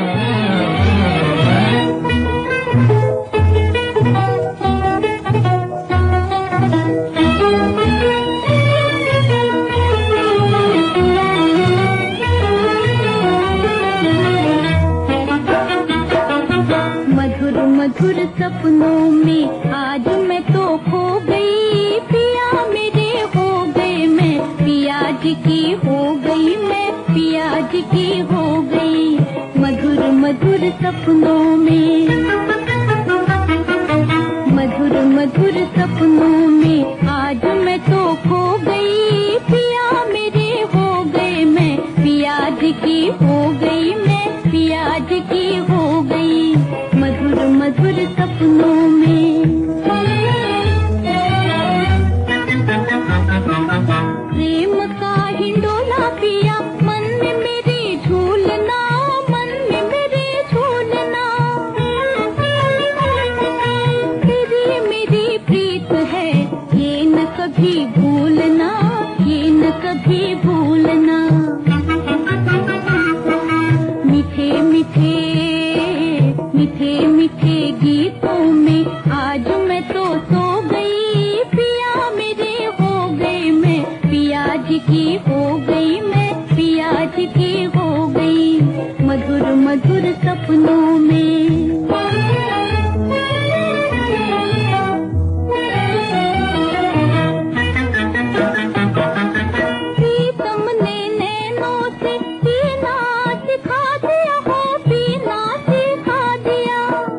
मधुर सपनों में आज मैं तो खो गई, पिया मेरे हो गए मैं पिया जी की हो गई, मैं पिया जी की हो गई। मधुर मधुर सपनों में, मधुर मधुर सपनों में आज मैं तो खो गई, पिया मेरे हो गए मैं पिया जी की हो गई, मैं पिया जी की हो गई। मधुर मधुर सपनों में प्रेम का हिंडोला पिया, मन में मेरे झूलना, मन में मेरे झूलना। तेरी मेरी प्रीत है ये न कभी भूलना, ये न कभी भूलना। मीठे मीठे मीठे मीठे गीतों में आज मैं तो सो गई, पिया मेरे हो गए मैं पिया जी की हो गई, मैं पिया जी की हो गई। मधुर मधुर सपनों में प्रीतम ने नैनों से पीना सिखा दिया, हो पीना सिखा दिया,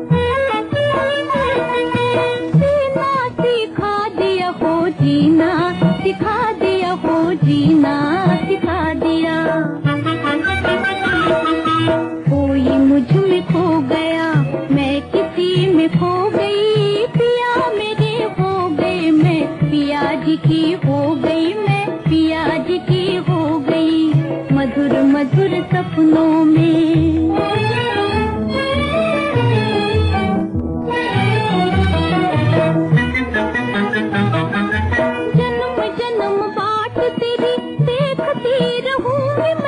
पीना सिखा दिया, हो जीना सिखा दिया, हो जीना सिखा दिया। कोई मुझ में खो गया, मैं किसी में खो गई, पिया मेरे हो गए मैं पिया जी की हो गई, मैं पिया जी की हो गई। मधुर मधुर सपनों में जन्म जन्म बात तेरी देखती रहूंगी।